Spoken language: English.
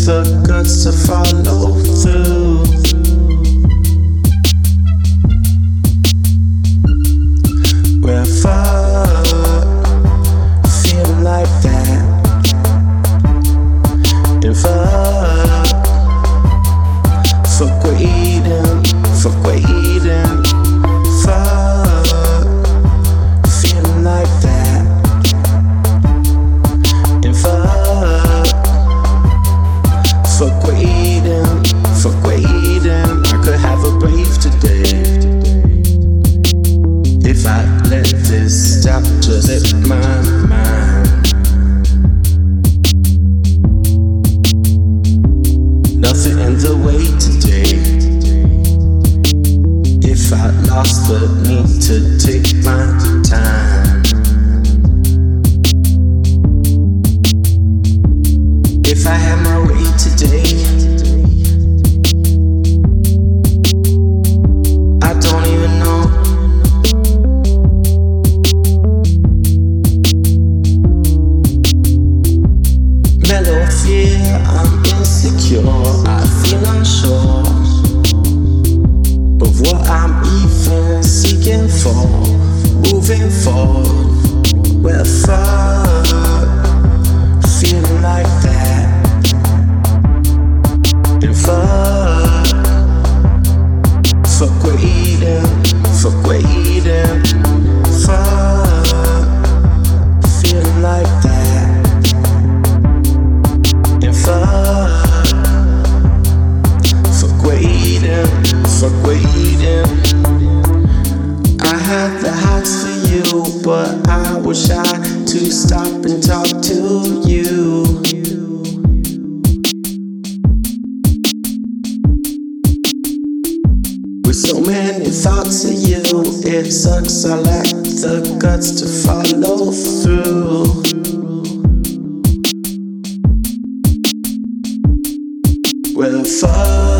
the guts to follow through. Well, fuck, feeling like that. And fuck waiting, fuck waiting. Fuck, feeling like that. And fuck waiting, fuck waiting. I could have a brave today if I let this stop just in my mind. Nothing in the way today. If I lost the need to take my time. If I had my way today, I don't even know. Mellow fear, I'm insecure, I feel unsure of what I'm even seeking for, moving forward. Well, fuck, feeling like that. And fuck waiting, fuck waiting. Fuck, feeling like that. And fuck waiting, fuck waiting. I had the house for you, but I was shy to stop and talk to you. With so many thoughts of you, it sucks. I lack the guts to follow through. Well, fuck.